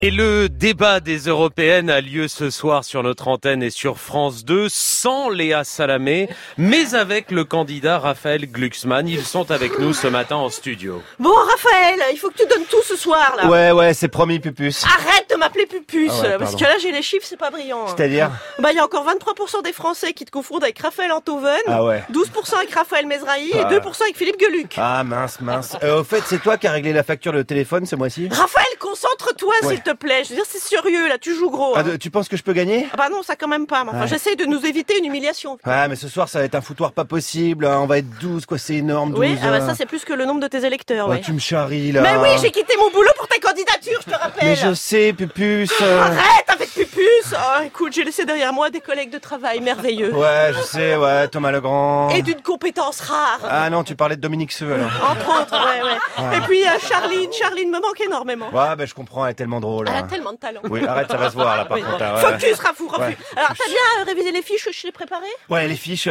Et le débat des européennes a lieu ce soir sur notre antenne et sur France 2, sans Léa Salamé, mais avec le candidat Raphaël Glucksmann. Ils sont avec nous ce matin en studio. Bon, Raphaël, il faut que tu donnes tout ce soir, là. Ouais, c'est promis, Pupus. Arrête de m'appeler Pupus, Ah ouais, parce que là, j'ai les chiffres, c'est pas brillant. C'est-à-dire Bah, il y a encore 23% des Français qui te confondent avec Raphaël Enthoven, Ah ouais. 12% avec Raphaël Mezrahi et 2% avec Philippe Geluc. Ah mince. Au fait, c'est toi qui as réglé la facture de téléphone ce mois-ci? Raphaël, concentre-toi, Ouais. s'il te plaît. Je veux dire, c'est sérieux, là, tu joues gros. Ah, Hein. tu penses que je peux gagner? Ah bah non, ça quand même pas. Mais enfin, Ouais. j'essaie de nous éviter une humiliation. Ouais, mais ce soir, ça va être un foutoir pas possible. On va être 12, quoi, c'est énorme, 12. Oui, ah bah ça, c'est plus que le nombre de tes électeurs, Ouais, ouais. tu me charries, là. Mais oui, j'ai quitté mon boulot pour ta candidature, je te rappelle. Mais je sais, Pupus. Arrête avec Pupus. Oh, écoute, j'ai laissé derrière moi des collègues de travail merveilleux. Ouais, je sais, ouais, Thomas Legrand. Et d'une compétence rare. Ah non, tu parlais de Dominique Seux, alors. Entre autres, ouais. Et puis Charline me manque énormément. Ouais, bah je comprends, elle est tellement drôle. Elle a hein. tellement de talent. Oui, arrête, ça va se voir, là, par Oui, contre. bon. hein, ouais. Focus, Rafou. Ouais. Alors, t'as bien révisé les fiches que je t'ai préparées? Ouais, les fiches,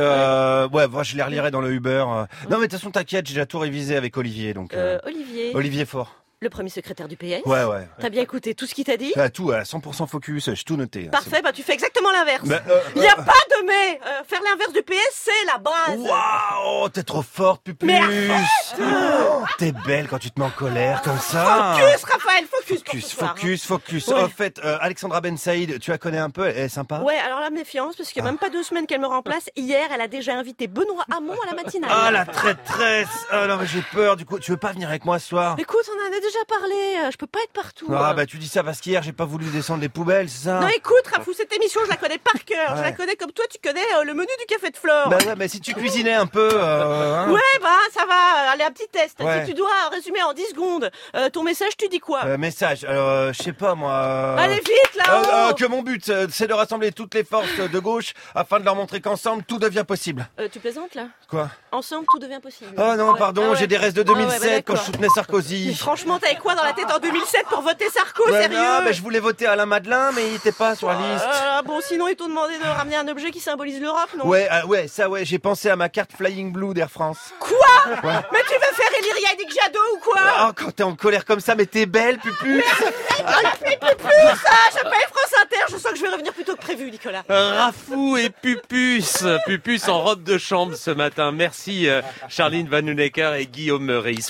je les relirai dans le Uber. Non, mais de toute façon, t'inquiète, j'ai déjà tout révisé avec Olivier, donc... Olivier, Olivier Faure. le premier secrétaire du PS. Ouais. T'as bien écouté tout ce qu'il t'a dit? Tout, à 100% focus, j'ai tout noté. hein, Parfait, bah tu fais exactement l'inverse. c'est bon. Il y a pas de mais. Faire l'inverse du PS, c'est la base. Waouh, t'es trop forte, Pupus. Mais arrête. Oh, t'es belle quand tu te mets en colère comme ça. Focus, Raphaël, focus pour ce soir, hein. Focus. Ouais. En fait, Alexandra Ben Saïd, tu la connais un peu, elle est sympa. Ouais, alors la méfiance, parce qu'il n'y a même pas 2 semaines qu'elle me remplace. Hier, elle a déjà invité Benoît Hamon à la matinale. Ah, la traîtresse. Ah non, mais j'ai peur, du coup, tu veux pas venir avec moi ce soir? Écoute, on en a déjà parlé, je peux pas être partout. Ah, bah tu dis ça parce qu'hier, j'ai pas voulu descendre les poubelles, c'est ça? Non, écoute, Rafou, cette émission, je la connais par cœur. Je Ouais. la connais comme toi, tu connais le menu du café de Flore. Bah ouais, mais si tu cuisinais un peu... hein. Ouais, bah, ça va. Allez, un petit test. Ouais. Si tu dois résumer en 10 secondes ton message, tu dis quoi? Message, alors, je sais pas moi... Allez, vite, là-haut. que mon but, c'est de rassembler toutes les forces de gauche afin de leur montrer qu'ensemble, tout devient possible. Tu plaisantes, là? Quoi? Ensemble, tout devient possible. Oh non, Ouais. pardon, Ah ouais. j'ai des restes de Ah ouais, 2007 bah, quand je d'accord. soutenais Mais Sarkozy. franchement, t'avais quoi dans la tête en 2007 pour voter Sarko, Ouais, sérieux? non, mais je voulais voter Alain Madelin, mais il était pas sur la liste. Bon, sinon, ils t'ont demandé de ramener un objet qui symbolise l'Europe, non? Ouais, j'ai pensé à ma carte Flying Blue d'Air France. Quoi? Mais tu veux faire élire Yannick Jadot ou quoi? Oh, quand t'es en colère comme ça, mais t'es belle, Pupus. J'appelle France Inter, je sens que je vais revenir plus tôt que prévu, Nicolas. Rafou et Pupus en robe de chambre ce matin. Merci Charline Vanhoenacker et Guillaume Meurice.